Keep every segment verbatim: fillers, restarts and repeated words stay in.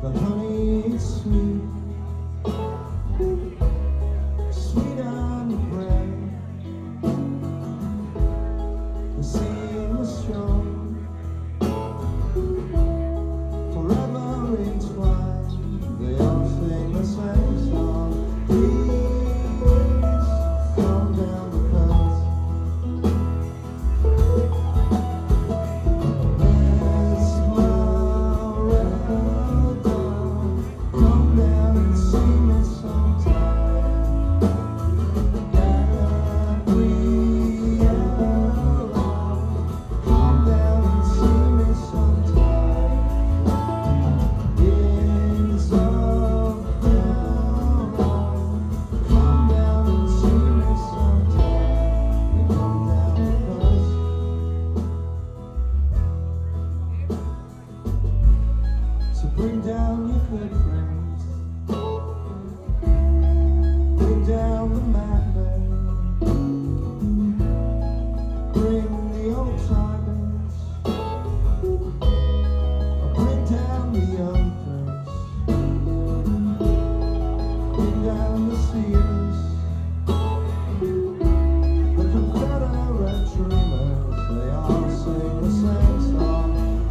But honey, it's sweet, sweet on the bread. The sea was strong, forever entwined. They all sing the same song. Please come down the coast. Bring down your good friends, bring down the madmen, bring the old timers, bring down the young things, bring down the seers, the Confederate dreamers. They all sing the same song.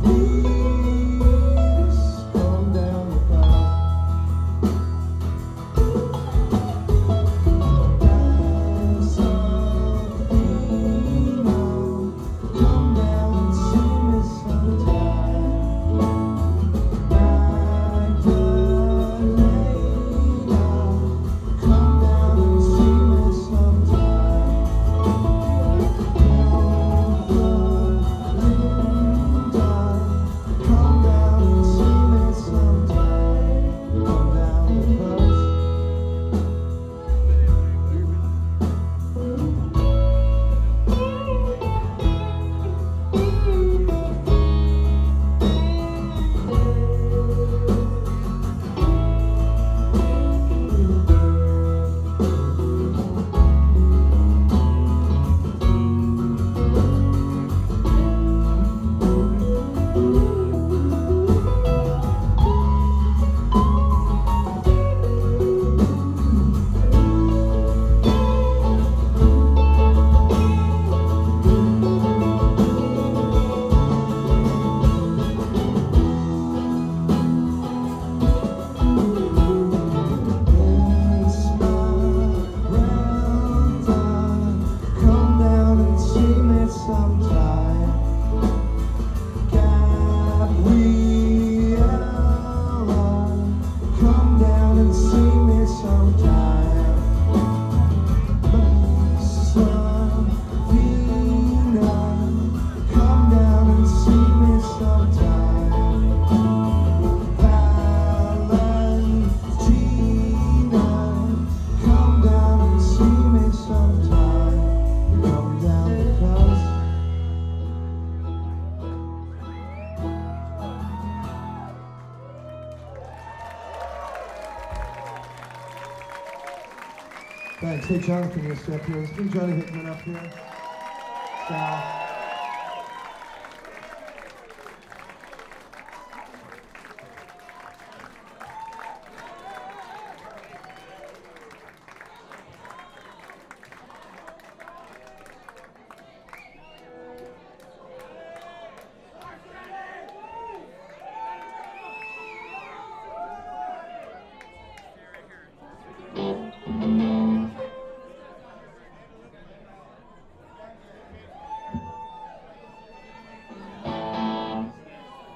Sometime, Gabriella, come down and see me sometime. Savina, come down and see me sometime. Valentina, come down and see me sometime. Come down because thanks. Hey, Jonathan, you'll step here. Let's bring Johnny Hickman up here. Sal.